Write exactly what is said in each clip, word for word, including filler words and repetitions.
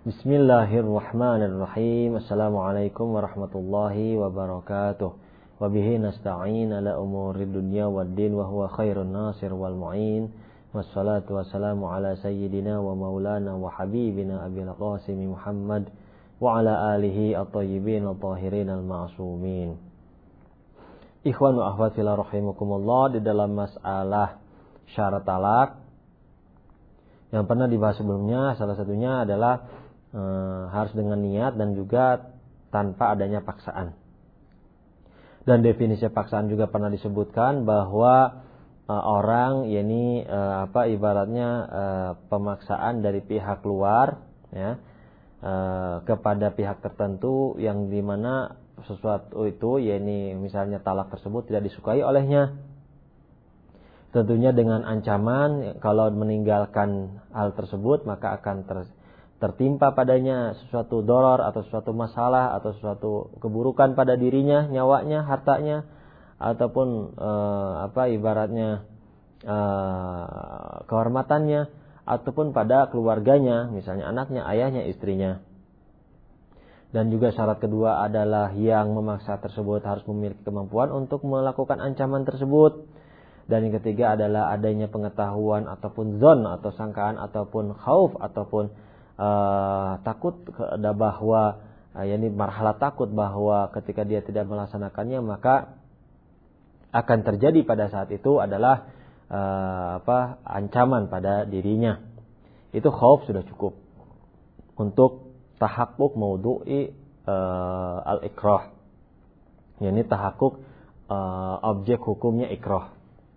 Bismillahirrahmanirrahim. Assalamualaikum warahmatullahi wabarakatuh. Wabihi nasta'in ala umurid dunya waddin wa huwa khairun nasir wal mu'in. Wassalatu wassalamu ala sayyidina wa maulana wa habibina abil qasim Muhammad wa ala alihi at-tayyibin at-tahirin al-ma'sumin. Ikhwan wa akhwat fillah rahimakumullah, di dalam masalah syarat talak yang pernah dibahas sebelumnya, salah satunya adalah e, harus dengan niat dan juga tanpa adanya paksaan. Dan definisi paksaan juga pernah disebutkan bahwa e, orang, yakni e, apa ibaratnya e, pemaksaan dari pihak luar, ya, e, kepada pihak tertentu yang dimana sesuatu itu, yakni misalnya talak tersebut tidak disukai olehnya. Tentunya dengan ancaman kalau meninggalkan hal tersebut maka akan ter, tertimpa padanya sesuatu doror atau sesuatu masalah atau sesuatu keburukan pada dirinya, nyawanya, hartanya, ataupun e, apa ibaratnya e, kehormatannya, ataupun pada keluarganya, misalnya anaknya, ayahnya, istrinya. Dan juga syarat kedua adalah yang memaksa tersebut harus memiliki kemampuan untuk melakukan ancaman tersebut. Dan yang ketiga adalah adanya pengetahuan ataupun zon atau sangkaan ataupun khauf ataupun uh, takut bahwa uh, yakni marhalah takut bahwa ketika dia tidak melaksanakannya maka akan terjadi pada saat itu adalah uh, apa ancaman pada dirinya. Itu khauf sudah cukup untuk tahakkuk maudhu'i uh, al-ikrah. Yakni tahakkuk uh, objek hukumnya ikrah.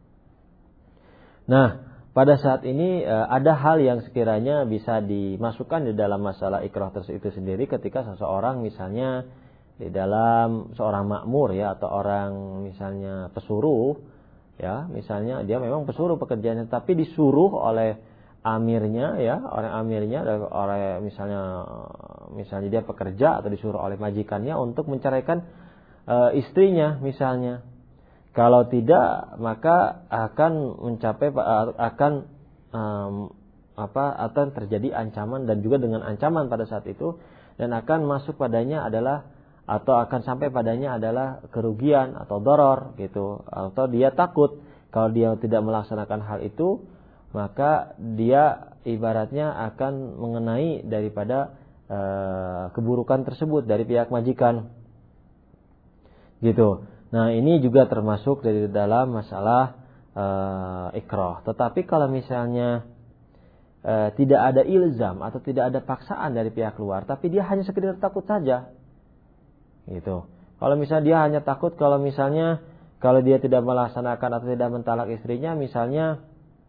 Nah, pada saat ini e, ada hal yang sekiranya bisa dimasukkan di dalam masalah ikrah itu sendiri ketika seseorang misalnya di dalam seorang makmur, ya, atau orang misalnya pesuruh, ya, misalnya dia memang pesuruh pekerjaannya tapi disuruh oleh amirnya, ya, oleh amirnya, oleh misalnya misalnya dia pekerja atau disuruh oleh majikannya untuk menceraikan e, istrinya misalnya. Kalau tidak maka akan mencapai akan um, apa akan terjadi ancaman, dan juga dengan ancaman pada saat itu, dan akan masuk padanya adalah atau akan sampai padanya adalah kerugian atau doror gitu, atau dia takut kalau dia tidak melaksanakan hal itu maka dia ibaratnya akan mengenai daripada uh, keburukan tersebut dari pihak majikan gitu. Nah, ini juga termasuk dari dalam masalah uh, ikrah. Tetapi kalau misalnya uh, tidak ada ilzam atau tidak ada paksaan dari pihak luar, tapi dia hanya sekedar takut saja, gitu. Kalau misalnya dia hanya takut, kalau misalnya kalau dia tidak melaksanakan atau tidak mentalak istrinya, misalnya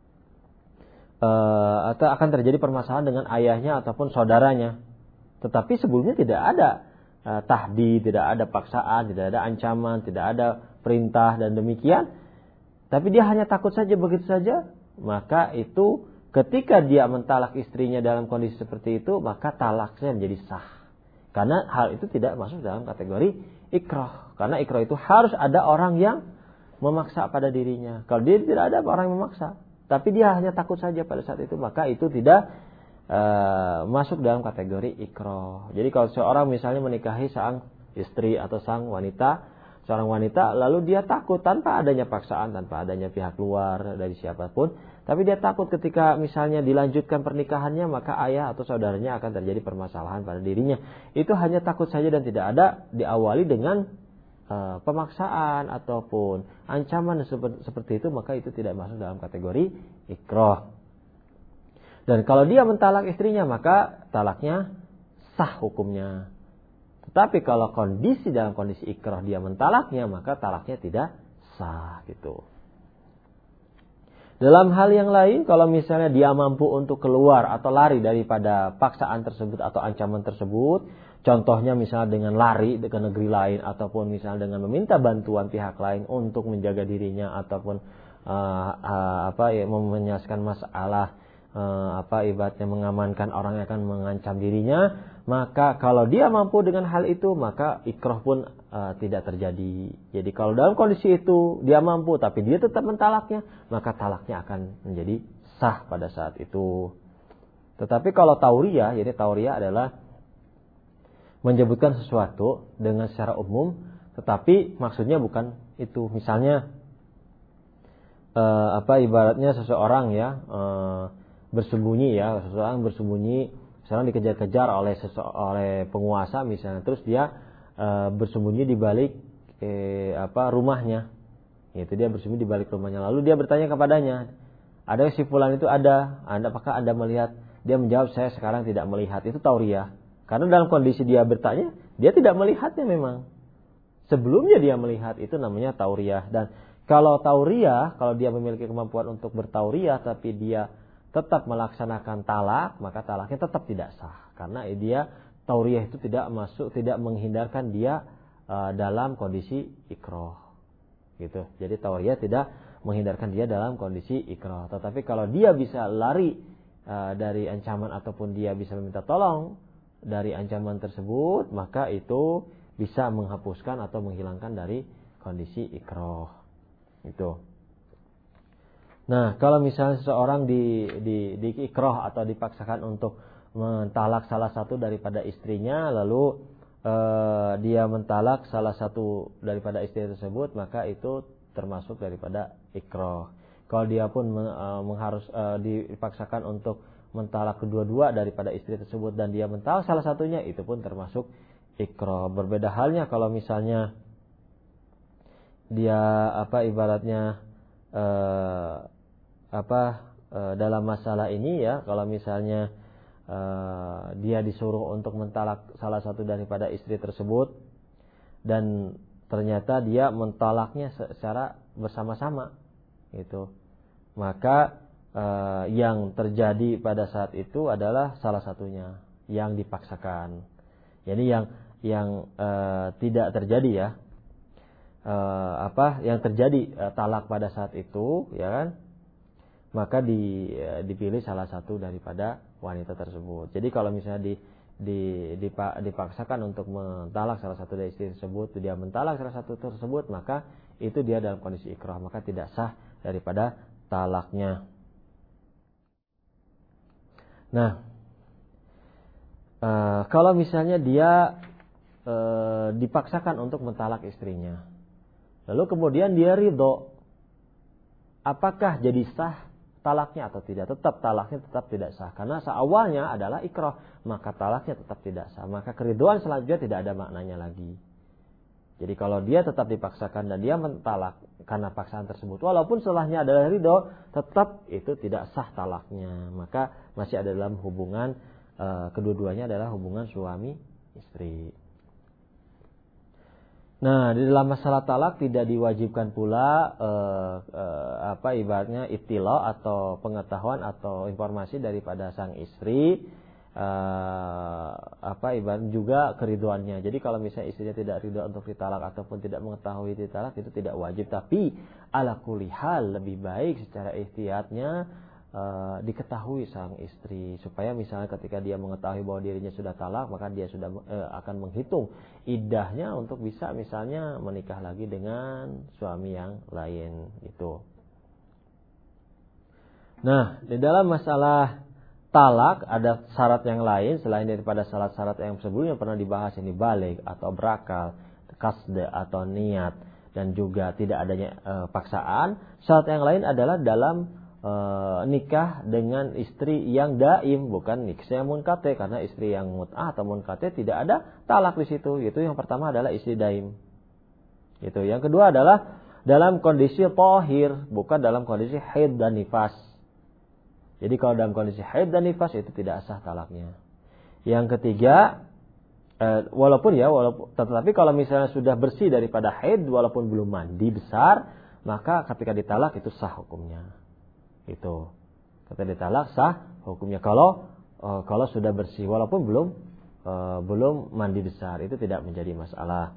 uh, atau akan terjadi permasalahan dengan ayahnya ataupun saudaranya. Tetapi sebelumnya tidak ada Uh, tahdid, tidak ada paksaan, tidak ada ancaman, tidak ada perintah dan demikian. Tapi dia hanya takut saja, begitu saja. Maka itu ketika dia mentalak istrinya dalam kondisi seperti itu, maka talaknya menjadi sah. Karena hal itu tidak masuk dalam kategori ikrah. Karena ikrah itu harus ada orang yang memaksa pada dirinya. Kalau dia tidak ada orang yang memaksa, tapi dia hanya takut saja pada saat itu, maka itu tidak Uh, masuk dalam kategori ikrah. Jadi kalau seorang misalnya menikahi sang istri atau sang wanita, seorang wanita, lalu dia takut tanpa adanya paksaan, tanpa adanya pihak luar dari siapapun, tapi dia takut ketika misalnya dilanjutkan pernikahannya maka ayah atau saudaranya akan terjadi permasalahan pada dirinya. Itu hanya takut saja dan tidak ada diawali dengan uh, pemaksaan ataupun ancaman seperti itu, maka itu tidak masuk dalam kategori ikrah. Dan kalau dia mentalak istrinya maka talaknya sah hukumnya. Tetapi kalau kondisi dalam kondisi ikrah dia mentalaknya maka talaknya tidak sah gitu. Dalam hal yang lain, kalau misalnya dia mampu untuk keluar atau lari daripada paksaan tersebut atau ancaman tersebut, contohnya misalnya dengan lari ke negeri lain ataupun misalnya dengan meminta bantuan pihak lain untuk menjaga dirinya ataupun uh, uh, apa ya menyelesaikan masalah Uh, apa ibaratnya mengamankan orang yang akan mengancam dirinya, maka kalau dia mampu dengan hal itu maka ikrah pun uh, tidak terjadi. Jadi kalau dalam kondisi itu dia mampu tapi dia tetap mentalaknya, maka talaknya akan menjadi sah pada saat itu. Tetapi kalau tauriyah, jadi tauriyah adalah menyebutkan sesuatu dengan secara umum, tetapi maksudnya bukan itu. Misalnya eh, apa ibaratnya seseorang ya eh, bersembunyi ya, seseorang bersembunyi, seseorang dikejar-kejar oleh sese- oleh penguasa misalnya, terus dia eh, bersembunyi di balik eh, apa rumahnya. Itu dia bersembunyi di balik rumahnya. Lalu dia bertanya kepadanya, ada si fulan itu ada, Anda apakah Anda melihat? Dia menjawab, saya sekarang tidak melihat. Itu tauriyah. Karena dalam kondisi dia bertanya, dia tidak melihatnya memang. Sebelumnya dia melihat, itu namanya tauriyah. Dan kalau tauriyah, kalau dia memiliki kemampuan untuk bertauriyah, tapi dia tetap melaksanakan talak, maka talaknya tetap tidak sah. Karena dia tauriyah itu tidak masuk, tidak menghindarkan dia uh, dalam kondisi ikrah. Gitu. Jadi tauriyah tidak menghindarkan dia dalam kondisi ikrah. Tetapi kalau dia bisa lari uh, dari ancaman ataupun dia bisa meminta tolong dari ancaman tersebut, maka itu bisa menghapuskan atau menghilangkan dari kondisi ikrah. Itu. Nah, kalau misalnya seseorang di di di ikrah atau dipaksakan untuk mentalak salah satu daripada istrinya, lalu uh, dia mentalak salah satu daripada istri tersebut, maka itu termasuk daripada ikrah. Kalau dia pun uh, mengharus uh, dipaksakan untuk mentalak kedua-dua daripada istri tersebut dan dia mentalak salah satunya, itu pun termasuk ikrah. Berbeda halnya kalau misalnya dia apa ibaratnya uh, apa uh, dalam masalah ini ya, kalau misalnya uh, dia disuruh untuk mentalak salah satu daripada istri tersebut dan ternyata dia mentalaknya secara bersama-sama, gitu. Maka Uh, yang terjadi pada saat itu adalah salah satunya yang dipaksakan. Jadi yang yang uh, tidak terjadi ya, uh, apa yang terjadi uh, talak pada saat itu, ya kan? Maka di, uh, dipilih salah satu daripada wanita tersebut. Jadi kalau misalnya di, di, dipaksakan untuk mentalak salah satu dari istri tersebut, dia mentalak salah satu tersebut, maka itu dia dalam kondisi ikrah, maka tidak sah daripada talaknya. Nah, e, kalau misalnya dia e, dipaksakan untuk mentalak istrinya, lalu kemudian dia ridho, apakah jadi sah talaknya atau tidak? Tetap talaknya tetap tidak sah, karena seawalnya adalah ikrah, maka talaknya tetap tidak sah. Maka keriduan selanjutnya tidak ada maknanya lagi. Jadi kalau dia tetap dipaksakan dan dia mentalak karena paksaan tersebut, walaupun setelahnya adalah ridho, tetap itu tidak sah talaknya. Maka masih ada dalam hubungan, e, kedua-duanya adalah hubungan suami istri. Nah, di dalam masalah talak tidak diwajibkan pula e, e, apa ibaratnya ittila atau pengetahuan atau informasi daripada sang istri. Uh, apa ibarat juga keriduannya. Jadi kalau misalnya istrinya tidak ridho untuk ditalak ataupun tidak mengetahui ditalak, itu tidak wajib. Tapi ala kulli hal lebih baik secara ihtiyatnya uh, diketahui sang istri, supaya misalnya ketika dia mengetahui bahwa dirinya sudah talak, maka dia sudah uh, akan menghitung iddahnya untuk bisa misalnya menikah lagi dengan suami yang lain gitu. Nah, di dalam masalah talak ada syarat yang lain selain daripada syarat-syarat yang sebelumnya pernah dibahas, ini balik atau berakal, kasde atau niat, dan juga tidak adanya e, paksaan. Syarat yang lain adalah dalam e, nikah dengan istri yang daim, bukan nikah yang munkate, karena istri yang mut'ah atau munkate tidak ada talak di situ. Itu yang pertama adalah istri daim. Itu. Yang kedua adalah dalam kondisi tahir, bukan dalam kondisi haid dan nifas. Jadi kalau dalam kondisi haid dan nifas itu tidak sah talaknya. Yang ketiga, eh, walaupun ya, walaupun, tetapi kalau misalnya sudah bersih daripada haid, walaupun belum mandi besar, maka ketika ditalak itu sah hukumnya. Itu. Ketika ditalak sah hukumnya. Kalau eh, kalau sudah bersih, walaupun belum eh, belum mandi besar, itu tidak menjadi masalah.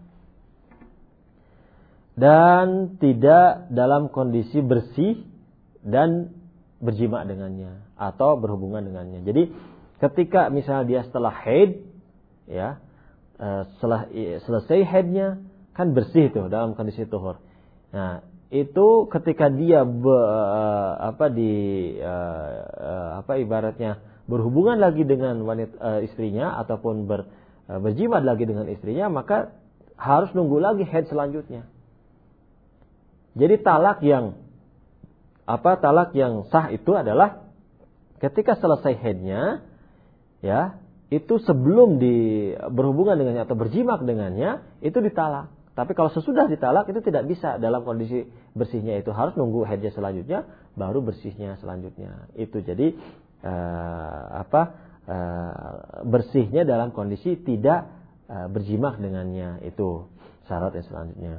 Dan tidak dalam kondisi bersih dan berjima dengannya atau berhubungan dengannya. Jadi ketika misalnya dia setelah haid, ya, setelah selesai haidnya kan bersih tuh dalam kondisi tuhur. Nah itu ketika dia be, apa di apa ibaratnya berhubungan lagi dengan wanita uh, istrinya ataupun ber, uh, berjimat lagi dengan istrinya, maka harus nunggu lagi haid selanjutnya. Jadi talak yang apa talak yang sah itu adalah ketika selesai haidnya, ya, itu sebelum di berhubungan dengannya atau berjimat dengannya itu ditalak. Tapi kalau sesudah ditalak itu tidak bisa dalam kondisi bersihnya, itu harus nunggu haidnya selanjutnya baru bersihnya selanjutnya. Itu jadi uh, apa uh, bersihnya dalam kondisi tidak uh, berjimat dengannya, itu syarat yang selanjutnya.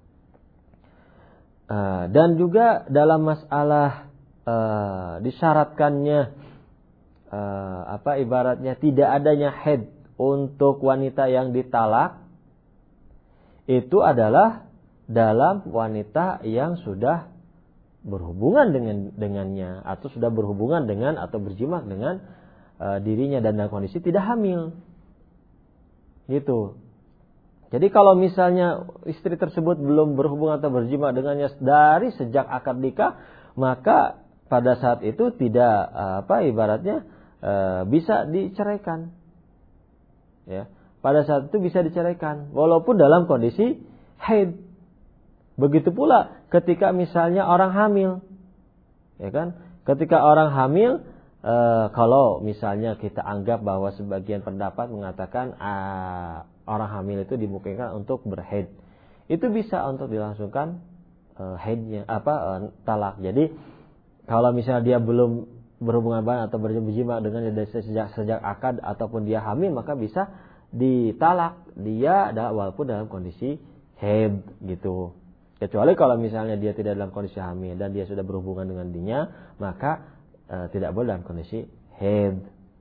Uh, dan juga dalam masalah uh, disyaratkannya uh, apa ibaratnya tidak adanya haid untuk wanita yang ditalak, itu adalah dalam wanita yang sudah berhubungan dengan dengannya atau sudah berhubungan dengan atau berjimat dengan uh, dirinya dan dalam kondisi tidak hamil. Gitu. Jadi kalau misalnya istri tersebut belum berhubungan atau berjimat dengannya dari sejak akad nikah, maka pada saat itu tidak uh, apa ibaratnya uh, bisa diceraikan. Ya. Pada saat itu bisa diceraikan walaupun dalam kondisi haid. Begitu pula ketika misalnya orang hamil, ya kan? Ketika orang hamil, e, kalau misalnya kita anggap bahwa sebagian pendapat mengatakan ah, orang hamil itu dimungkinkan untuk berhaid, itu bisa untuk dilangsungkan e, haidnya apa e, talak. Jadi kalau misalnya dia belum berhubungan badan atau berjimat dengan dari sejak sejak akad ataupun dia hamil, maka bisa ditalak dia walaupun dalam kondisi haid gitu. Kecuali kalau misalnya dia tidak dalam kondisi hamil dan dia sudah berhubungan dengan dirinya, maka e, tidak boleh dalam kondisi haid.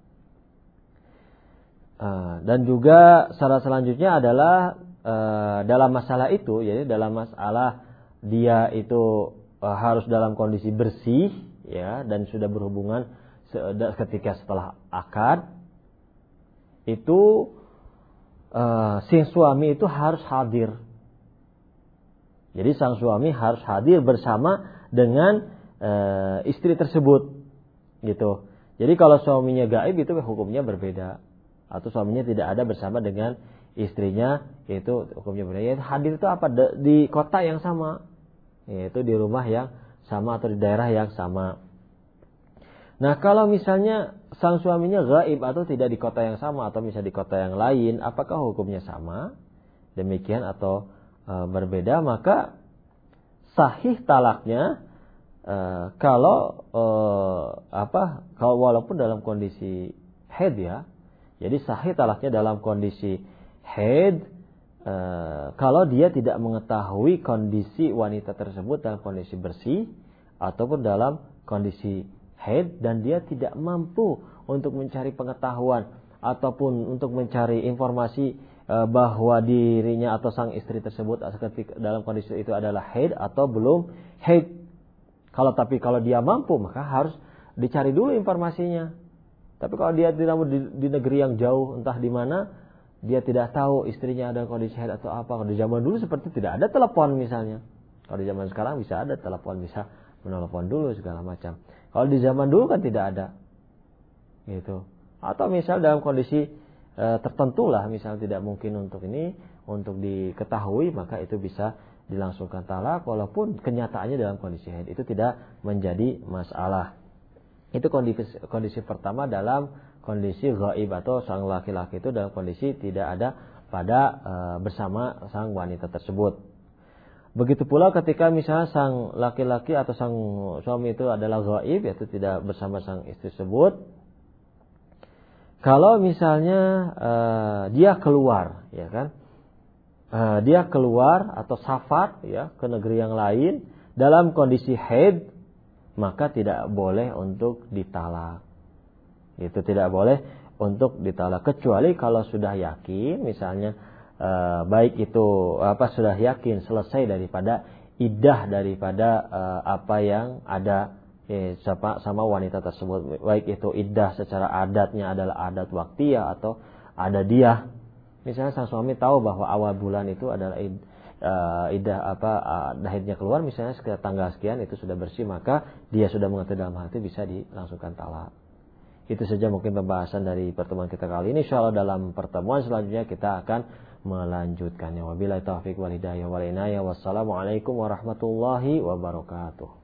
E, dan juga syarat selanjutnya adalah e, dalam masalah itu, yaitu dalam masalah dia itu e, harus dalam kondisi bersih, ya, dan sudah berhubungan ketika setelah akad, itu Uh, si suami itu harus hadir. Jadi sang suami harus hadir bersama dengan uh, istri tersebut, gitu. Jadi kalau suaminya gaib itu hukumnya berbeda, atau suaminya tidak ada bersama dengan istrinya, itu hukumnya berbeda. Yaitu hadir itu apa? Di kota yang sama, yaitu di rumah yang sama atau di daerah yang sama. Nah, kalau misalnya sang suaminya gaib atau tidak di kota yang sama atau misalnya di kota yang lain, apakah hukumnya sama? Demikian atau e, berbeda? Maka sahih talaknya e, kalau e, apa? Kalau walaupun dalam kondisi haid, ya. Jadi sahih talaknya dalam kondisi haid e, kalau dia tidak mengetahui kondisi wanita tersebut dalam kondisi bersih ataupun dalam kondisi haid dan dia tidak mampu untuk mencari pengetahuan ataupun untuk mencari informasi e, bahwa dirinya atau sang istri tersebut ketika dalam kondisi itu adalah haid atau belum haid. Kalau tapi kalau dia mampu, maka harus dicari dulu informasinya. Tapi kalau dia tidak di, di negeri yang jauh entah di mana, dia tidak tahu istrinya ada kondisi haid atau apa. Kalau di zaman dulu seperti tidak ada telepon misalnya. Kalau di zaman sekarang bisa ada telepon, bisa menelepon dulu segala macam. Kalau di zaman dulu kan tidak ada, gitu. Atau misal dalam kondisi e, tertentu lah, misal tidak mungkin untuk ini, untuk diketahui, maka itu bisa dilangsungkan talak, walaupun kenyataannya dalam kondisi haid itu tidak menjadi masalah. Itu kondisi, kondisi pertama dalam kondisi ghaib atau sang laki-laki itu dalam kondisi tidak ada pada e, bersama sang wanita tersebut. Begitu pula ketika misalnya sang laki-laki atau sang suami itu adalah ghaib, yaitu tidak bersama sang istri tersebut. Kalau misalnya uh, dia keluar, ya kan, uh, dia keluar atau safar, ya, ke negeri yang lain dalam kondisi haid, maka tidak boleh untuk ditalak. Itu tidak boleh untuk ditalak kecuali kalau sudah yakin, misalnya. Uh, baik itu apa sudah yakin selesai daripada iddah daripada uh, apa yang ada eh, sama, sama wanita tersebut, baik itu iddah secara adatnya adalah adat waktiyah atau ada dia. Misalnya sang suami tahu bahwa awal bulan itu adalah id, uh, iddah apa uh, haidnya keluar misalnya sekitar tanggal sekian itu sudah bersih, maka dia sudah mengetahui dalam hati bisa dilangsungkan talak. Itu saja mungkin pembahasan dari pertemuan kita kali ini. Insyaallah dalam pertemuan selanjutnya kita akan melanjutkannya. Wabillahi taufiq wal hidayah wal inayah. Wassalamualaikum warahmatullahi wabarakatuh.